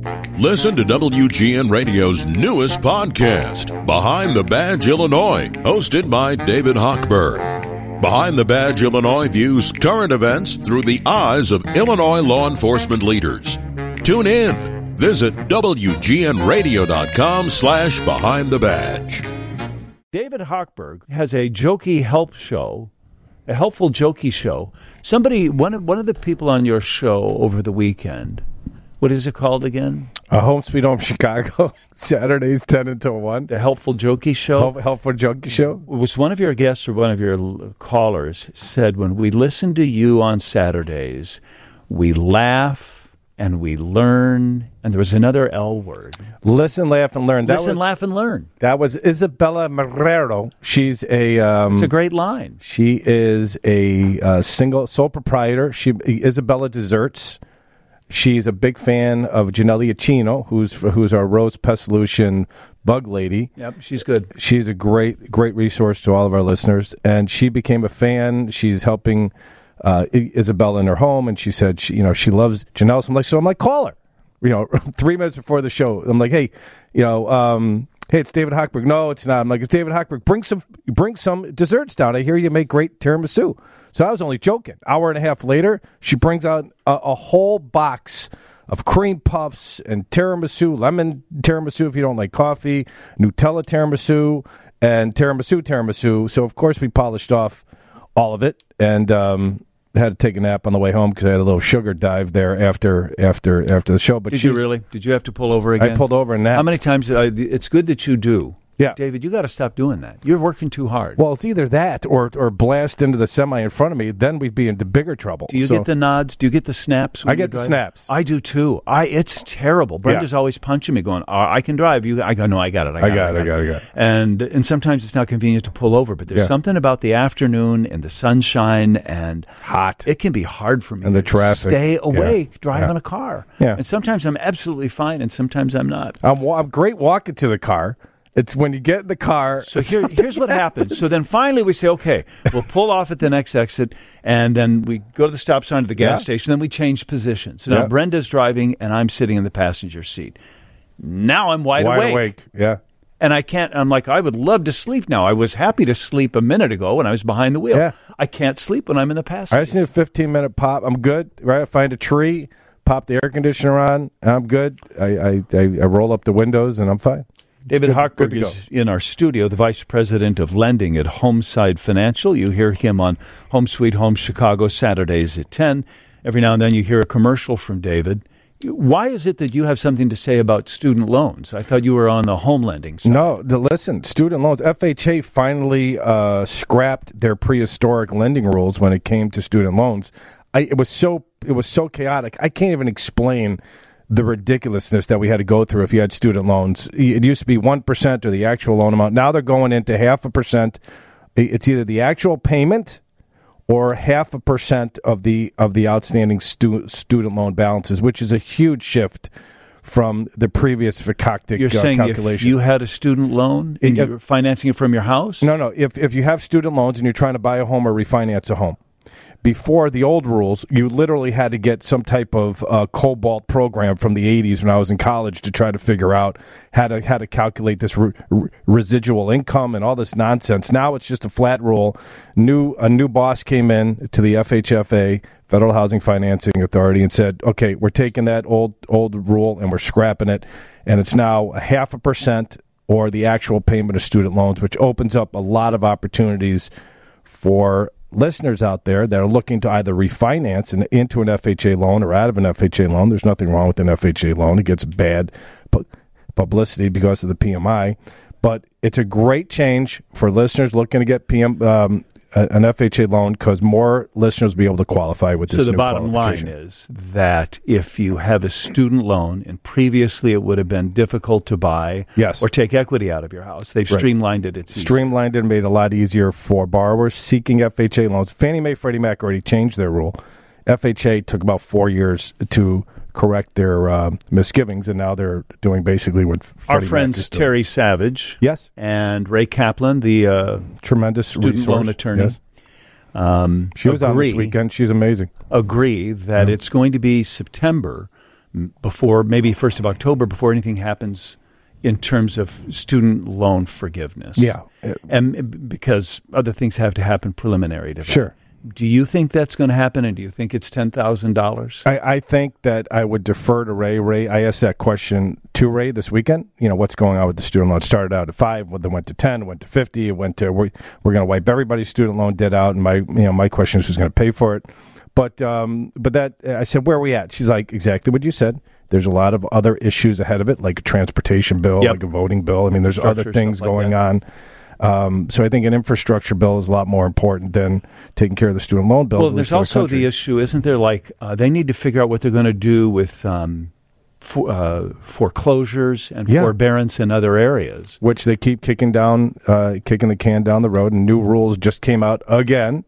Listen to WGN Radio's newest podcast, Behind the Badge Illinois, hosted by David Hochberg. Behind the Badge Illinois views current events through the eyes of Illinois law enforcement leaders. Tune in. Visit WGNRadio.com/Behind the Badge. David Hochberg has a jokey help show, a helpful jokey show. One of the people on your show over the weekend, what is it called again? Home Sweet Home Chicago, Saturdays 10 until 1. The helpful jokey show? Helpful jokey show. It was one of your guests or one of your callers said, when we listen to you on Saturdays, we laugh and we learn, and there was another L word. Listen, laugh, and learn. Laugh, and learn. That was Isabella Marrero. She's it's a great line. She is a single sole proprietor. Isabella Desserts. She's a big fan of Janelle Iacchino, who's our Rose Pesolution bug lady. Yep, she's good. She's a great resource to all of our listeners, and she became a fan. She's helping Isabella in her home, and she said she loves Janelle. So I'm like, call her. 3 minutes before the show, I'm like, hey, hey, it's David Hochberg. No, it's not. I'm like, it's David Hochberg. Bring some desserts down. I hear you make great tiramisu. So I was only joking. Hour and a half later, she brings out a whole box of cream puffs and tiramisu, lemon tiramisu if you don't like coffee, Nutella tiramisu, and tiramisu. So, of course, we polished off all of it and had to take a nap on the way home because I had a little sugar dive there after the show. But did you really? Did you have to pull over again? I pulled over and napped. How many times? It's good that you do. Yeah. David, you got to stop doing that. You're working too hard. Well, it's either that or blast into the semi in front of me. Then we'd be into bigger trouble. Do you get the nods? Do you get the snaps? I get the snaps. I do too. It's terrible. Brenda's always punching me, going, "I can drive." I go, "No, I got it. I got it." And sometimes it's not convenient to pull over, but there's something about the afternoon and the sunshine and hot. It can be hard for me and the traffic. Stay awake driving a car. Yeah. And sometimes I'm absolutely fine, and sometimes I'm not. I'm great walking to the car. It's when you get in the car. So here's what happens. So then finally we say, okay, we'll pull off at the next exit, and then we go to the stop sign at the gas station, then we change positions. So now Brenda's driving, and I'm sitting in the passenger seat. Now I'm wide awake. Yeah. And I can't, I'm like, I would love to sleep now. I was happy to sleep a minute ago when I was behind the wheel. Yeah. I can't sleep when I'm in the passenger. I just need a 15-minute pop. I'm good, right? I find a tree, pop the air conditioner on, I'm good. I roll up the windows, and I'm fine. David Hochberg is in our studio, the Vice President of Lending at Homeside Financial. You hear him on Home Sweet Home Chicago Saturdays at 10. Every now and then you hear a commercial from David. Why is it that you have something to say about student loans? I thought you were on the home lending side. No, listen, student loans. FHA finally scrapped their prehistoric lending rules when it came to student loans. It was so chaotic. I can't even explain the ridiculousness that we had to go through if you had student loans. It used to be 1% or the actual loan amount. Now they're going into 0.5%. It's either the actual payment or 0.5% of the outstanding student loan balances, which is a huge shift from the previous Fakaktic You're saying calculation. If you had a student loan and you're financing it from your house? No. If you have student loans and you're trying to buy a home or refinance a home, before the old rules, you literally had to get some type of COBOL program from the 80s when I was in college to try to figure out how to calculate this residual income and all this nonsense. Now it's just a flat rule. A new boss came in to the FHFA, Federal Housing Financing Authority, and said, okay, we're taking that old rule and we're scrapping it, and it's now 0.5% or the actual payment of student loans, which opens up a lot of opportunities for listeners out there that are looking to either refinance into an FHA loan or out of an FHA loan. There's nothing wrong with an FHA loan. It gets bad publicity because of the PMI. But it's a great change for listeners looking to get an FHA loan because more listeners will be able to qualify with this new qualification. So the bottom line is that if you have a student loan and previously it would have been difficult to buy or take equity out of your house, they've streamlined it. It's streamlined it and made it a lot easier for borrowers seeking FHA loans. Fannie Mae, Freddie Mac already changed their rule. FHA took about 4 years to correct their misgivings, and now they're doing basically what Freddie our friends Terry Savage and Ray Kaplan, the tremendous student loan attorney. Yes. She was on this weekend. She's amazing. Agree that it's going to be September before maybe 1st of October, before anything happens in terms of student loan forgiveness. Yeah. And because other things have to happen preliminary to that. Sure. Do you think that's going to happen, and do you think it's $10,000? I think that I would defer to Ray. Ray, I asked that question to Ray this weekend. What's going on with the student loan? It started out at 5, then went to 10, went to 50, it went to we're going to wipe everybody's student loan debt out, and my question is who's going to pay for it. But that I said, where are we at? She's like, exactly what you said. There's a lot of other issues ahead of it, like a transportation bill, like a voting bill. I mean, there's other things going on. So I think an infrastructure bill is a lot more important than taking care of the student loan bill. Well, there's also the issue, isn't there, like they need to figure out what they're going to do with foreclosures and forbearance in other areas. Which they keep kicking the can down the road, and new rules just came out again.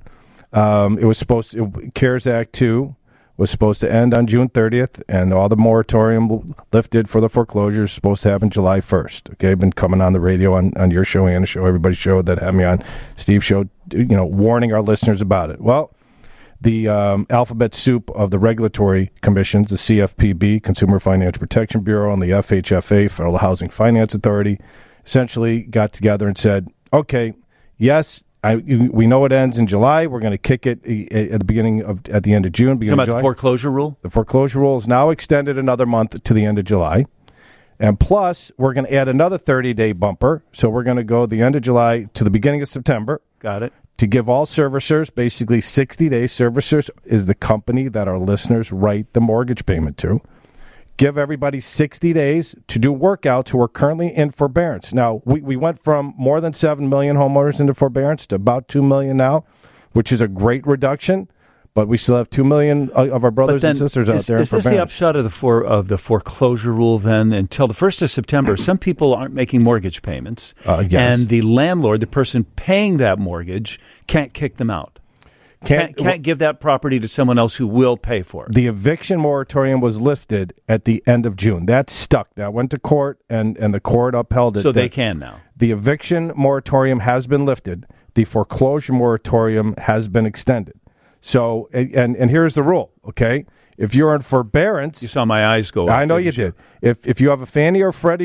CARES Act 2 was supposed to end on June 30th, and all the moratorium lifted for the foreclosures supposed to happen July 1st. Okay, I've been coming on the radio on your show, Anna's show, everybody's show that had me on, Steve's show, warning our listeners about it. Well, the alphabet soup of the regulatory commissions, the CFPB, Consumer Financial Protection Bureau, and the FHFA, Federal Housing Finance Authority, essentially got together and said, okay, yes, we know it ends in July. We're going to kick it at the end of June. Talking about the foreclosure rule? The foreclosure rule is now extended another month to the end of July. And plus, we're going to add another 30-day bumper. So we're going to go the end of July to the beginning of September. Got it. To give all servicers, basically 60 days. Servicers is the company that our listeners write the mortgage payment to. Give everybody 60 days to do workouts who are currently in forbearance. Now, we went from more than 7 million homeowners into forbearance to about 2 million now, which is a great reduction, but we still have 2 million of our brothers and sisters out there in forbearance. Is this the upshot of the foreclosure rule then? Until the 1st of September, some people aren't making mortgage payments, yes. And the landlord, the person paying that mortgage, can't kick them out. Can't give that property to someone else who will pay for it. The eviction moratorium was lifted at the end of June. That stuck. That went to court, and the court upheld it. So they can now. The eviction moratorium has been lifted. The foreclosure moratorium has been extended. So, and here's the rule, okay? If you're in forbearance... You saw my eyes go up. I know you did. If you have a Fannie or Freddie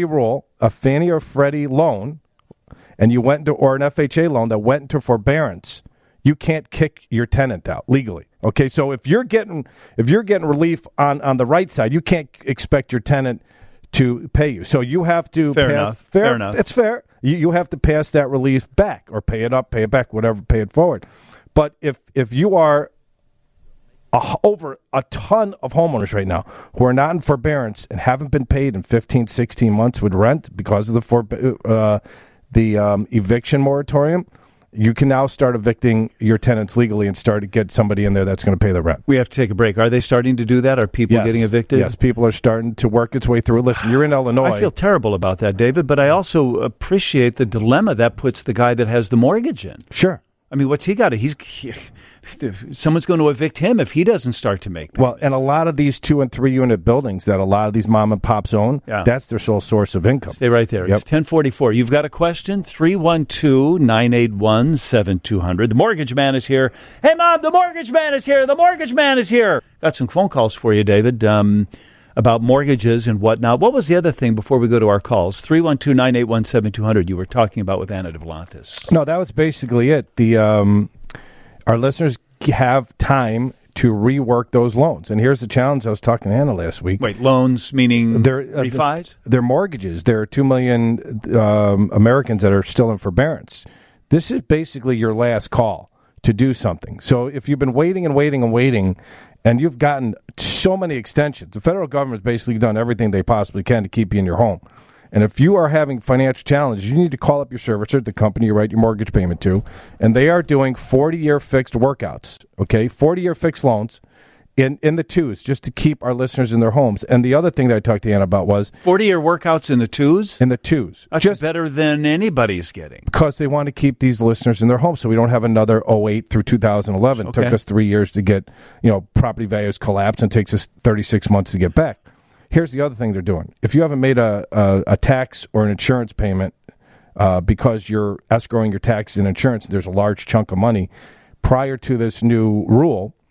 loan, and you went into, or an FHA loan that went into forbearance... You can't kick your tenant out legally. Okay, so if you're getting relief on the right side, you can't expect your tenant to pay you. So you have to fair enough. It's fair. You have to pass that relief back, or pay it up, pay it back, whatever, pay it forward. But if you are over a ton of homeowners right now who are not in forbearance and haven't been paid in 15, 16 months with rent because of the eviction moratorium, you can now start evicting your tenants legally and start to get somebody in there that's going to pay the rent. We have to take a break. Are they starting to do that? Are people getting evicted? Yes, people are starting to work its way through. Listen, you're in Illinois. I feel terrible about that, David, but I also appreciate the dilemma that puts the guy that has the mortgage in. Sure. I mean, what's he got? Someone's going to evict him if he doesn't start to make payments. Well, and a lot of these 2- and 3-unit buildings that a lot of these mom and pops own, that's their sole source of income. Stay right there. It's 1044. You've got a question? 312-981-7200. The mortgage man is here. Hey, Mom, the mortgage man is here. The mortgage man is here. Got some phone calls for you, David, about mortgages and whatnot. What was the other thing before we go to our calls? 312-981-7200 you were talking about with Anna Duplantis. No, that was basically it. Our listeners have time to rework those loans. And here's the challenge. I was talking to Anna last week. Wait, loans meaning refis? They're mortgages. There are 2 million Americans that are still in forbearance. This is basically your last call to do something. So if you've been waiting and waiting and waiting, and you've gotten so many extensions, the federal government's basically done everything they possibly can to keep you in your home. And if you are having financial challenges, you need to call up your servicer, the company you write your mortgage payment to, and they are doing 40-year fixed workouts, okay, 40-year fixed loans in the twos, just to keep our listeners in their homes. And the other thing that I talked to Anna about was 40-year workouts in the twos? In the twos. That's just better than anybody's getting. Because they want to keep these listeners in their homes so we don't have another 08 through 2011. Okay. It took us 3 years to get, property values collapse, and it takes us 36 months to get back. Here's the other thing they're doing. If you haven't made a tax or an insurance payment because you're escrowing your taxes and insurance, there's a large chunk of money. Prior to this new rule,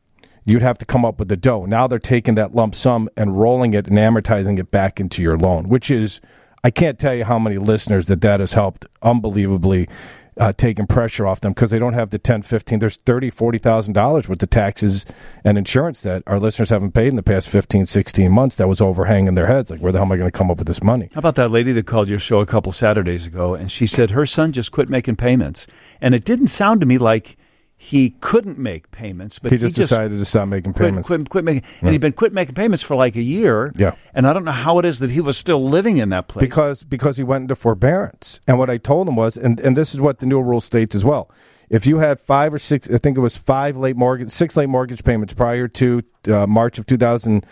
you'd have to come up with the dough. Now they're taking that lump sum and rolling it and amortizing it back into your loan, which is, I can't tell you how many listeners that has helped unbelievably taking pressure off them because they don't have the 10, 15, there's $30,000, $40,000 worth of taxes and insurance that our listeners haven't paid in the past 15, 16 months that was overhanging their heads. Like, where the hell am I going to come up with this money? How about that lady that called your show a couple Saturdays ago, and she said her son just quit making payments. And it didn't sound to me like he couldn't make payments, but he just decided to stop making payments. Quit making, and he'd been quit making payments for like a year. Yeah, and I don't know how it is that he was still living in that place because he went into forbearance. And what I told him was, and this is what the new rule states as well. If you had 5 or 6, I think it was 6 late mortgage payments prior to March of 2000.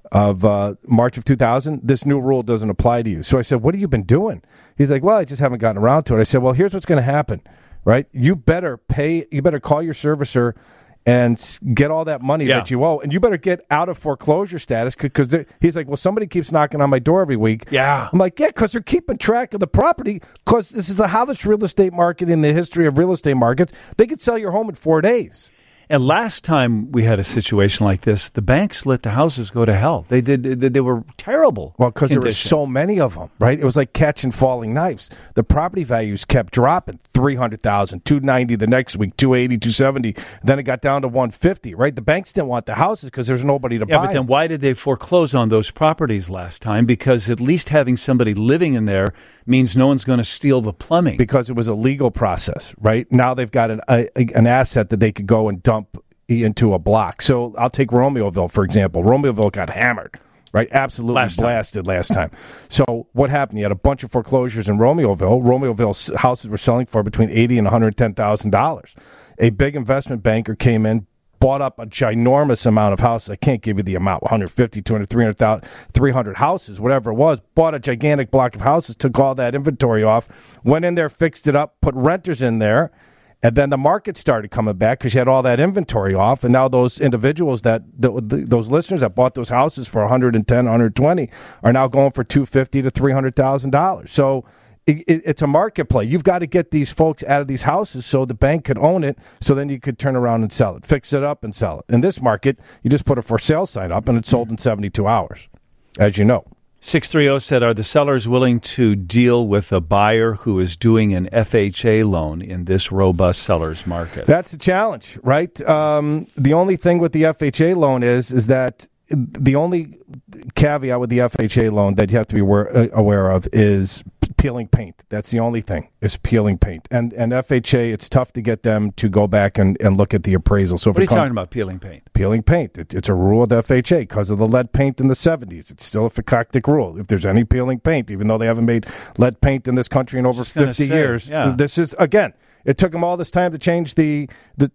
This new rule doesn't apply to you. So I said, what have you been doing? He's like, well, I just haven't gotten around to it. I said, well, here's what's going to happen. Right, you better call your servicer and get all that money that you owe, and you better get out of foreclosure status because he's like, well, somebody keeps knocking on my door every week. Yeah, I'm like, yeah, because they're keeping track of the property because this is the hottest real estate market in the history of real estate markets. They could sell your home in 4 days. And last time we had a situation like this, the banks let the houses go to hell. They did. They were terrible. Well, because there were so many of them, right? It was like catching falling knives. The property values kept dropping. $300,000, $290 the next week, $280, $270. Then it got down to $150. Right? The banks didn't want the houses because there's nobody to buy. Yeah, but then why did they foreclose on those properties last time? Because at least having somebody living in there means no one's going to steal the plumbing. Because it was a legal process, right? Now they've got an asset that they could go and dump into a block. So I'll take Romeoville, for example. Romeoville got hammered, right? Absolutely blasted last time. So what happened? You had a bunch of foreclosures in Romeoville. Romeoville's houses were selling for between $80,000 and $110,000. A big investment banker came in, bought up a ginormous amount of houses. I can't give you the amount, 150, 200, 300,000, 300 houses, whatever it was, bought a gigantic block of houses, took all that inventory off, went in there, fixed it up, put renters in there, and then the market started coming back because you had all that inventory off, and now those individuals those listeners that bought those houses for $110,000, $120,000 are now going for $250,000 to $300,000. So it's a market play. You've got to get these folks out of these houses so the bank could own it, so then you could turn around and sell it, fix it up and sell it. In this market, you just put a for sale sign up and it's sold in 72 hours, as you know. 630 said, are the sellers willing to deal with a buyer who is doing an FHA loan in this robust seller's market? That's the challenge, right? The only thing with the FHA loan is that the only caveat with the FHA loan that you have to be aware of is peeling paint. That's the only thing, is peeling paint. And FHA, it's tough to get them to go back and look at the appraisal. So what are you talking about, peeling paint? Peeling paint. It's a rule of the FHA because of the lead paint in the 70s. It's still a FCOCTIC rule. If there's any peeling paint, even though they haven't made lead paint in this country in over 50 years, this is, again, it took them all this time to change the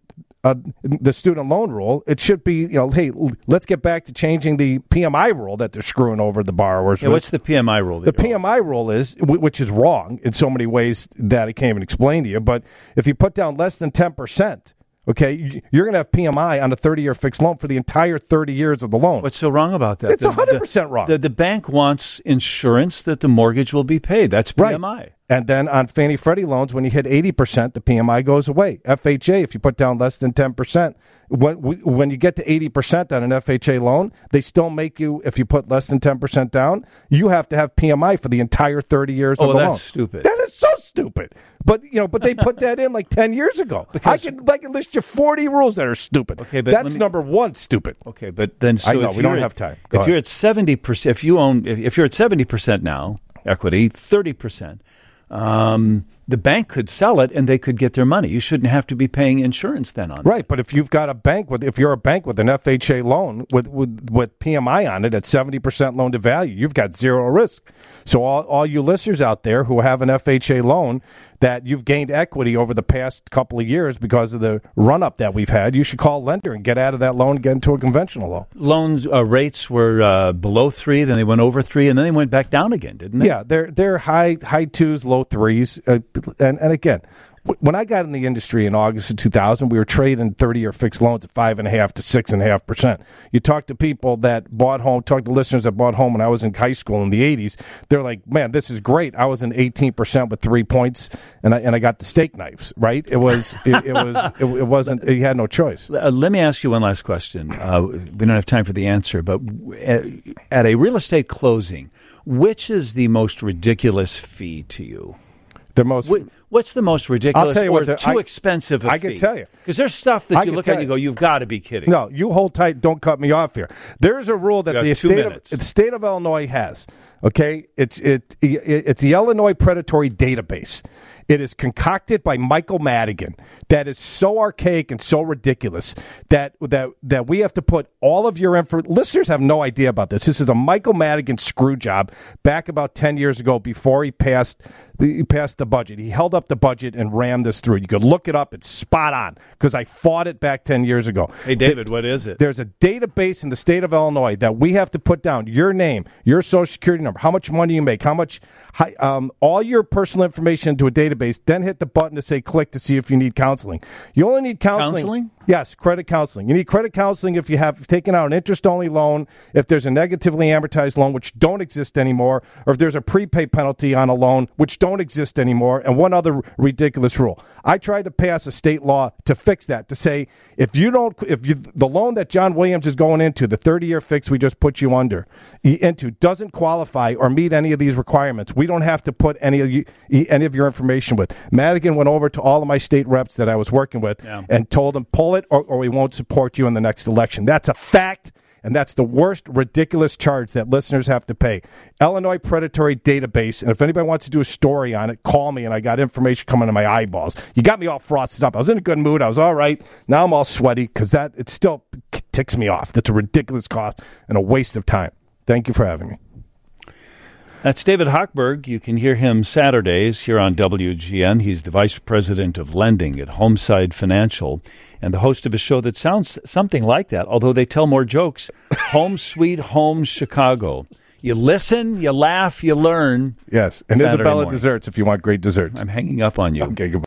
student loan rule. It should be, hey, let's get back to changing the PMI rule that they're screwing over the borrowers. Yeah, what's the PMI rule? The PMI rule is, which is wrong in so many ways that I can't even explain to you, but if you put down less than 10%, okay, you're going to have PMI on a 30-year fixed loan for the entire 30 years of the loan. What's so wrong about that? It's 100% wrong. The bank wants insurance that the mortgage will be paid. That's PMI. Right. And then on Fannie Freddie loans, when you hit 80%, the PMI goes away. FHA, if you put down less than 10%, when you get to 80% on an FHA loan, they still make you, if you put less than 10% down, you have to have PMI for the entire 30 years of the loan. Oh, that's stupid. That is so stupid. But but they put that in like 10 years ago. I can list you 40 rules that are stupid. Okay, but that's number one, stupid. Okay, but then I know we don't have time. If you're at 70%, if you're at 70% now, equity, 30%. The bank could sell it and they could get their money. You shouldn't have to be paying insurance then on it. Right, but if you've got if you're a bank with an FHA loan with PMI on it at 70% loan to value, you've got zero risk. So all you listeners out there who have an FHA loan that you've gained equity over the past couple of years because of the run-up that we've had, you should call a lender and get out of that loan and get into a conventional loan. Loans rates were below 3, then they went over 3, and then they went back down again, didn't they? Yeah, they're high 2s, low 3s. and again, when I got in the industry in August of 2000, we were trading 30-year fixed loans at 5.5% to 6.5%. You talk to people that bought home, talk to listeners that bought home when I was in high school in the 80s. They're like, man, this is great. I was in 18% with 3 points, and I got the steak knives. Right? It wasn't. You had no choice. Let me ask you one last question. We don't have time for the answer, but at a real estate closing, which is the most ridiculous fee to you? What's the most ridiculous I'll tell you or what too expensive a fee? I can tell you. Because there's stuff that you look at and you go, you've got to be kidding. No, you hold tight. Don't cut me off here. There's a rule that the state of Illinois has. Okay? It's the Illinois Predatory Database. It is concocted by Michael Madigan. That is so archaic and so ridiculous that we have to put all of your info. Listeners have no idea about this. This is a Michael Madigan screw job back about 10 years ago before he passed the budget. He held up the budget and rammed this through. You could look it up. It's spot on because I fought it back 10 years ago. Hey, David, what is it? There's a database in the state of Illinois that we have to put down your name, your social security number, how much money you make, all your personal information into a database. Then hit the button to say click to see if you need counseling. You only need counseling? Yes, credit counseling. You need credit counseling if you have taken out an interest-only loan, if there's a negatively amortized loan, which don't exist anymore, or if there's a prepay penalty on a loan, which don't exist anymore, and one other ridiculous rule. I tried to pass a state law to fix that, to say the loan that John Williams is going into, the 30-year fix we just put you into, doesn't qualify or meet any of these requirements, we don't have to put any of your information with. Madigan went over to all of my state reps that I was working with and told them, pull it or we won't support you in the next election. That's a fact, and that's the worst ridiculous charge that listeners have to pay. Illinois Predatory Database, and if anybody wants to do a story on it, call me, and I got information coming to my eyeballs. You got me all frosted up. I was in a good mood. I was all right. Now I'm all sweaty because it still ticks me off. That's a ridiculous cost and a waste of time. Thank you for having me. That's David Hochberg. You can hear him Saturdays here on WGN. He's the Vice President of Lending at Homeside Financial and the host of a show that sounds something like that, although they tell more jokes, Home Sweet Home Chicago. You listen, you laugh, you learn. Yes, and Isabella Desserts if you want great desserts. I'm hanging up on you. Okay, goodbye.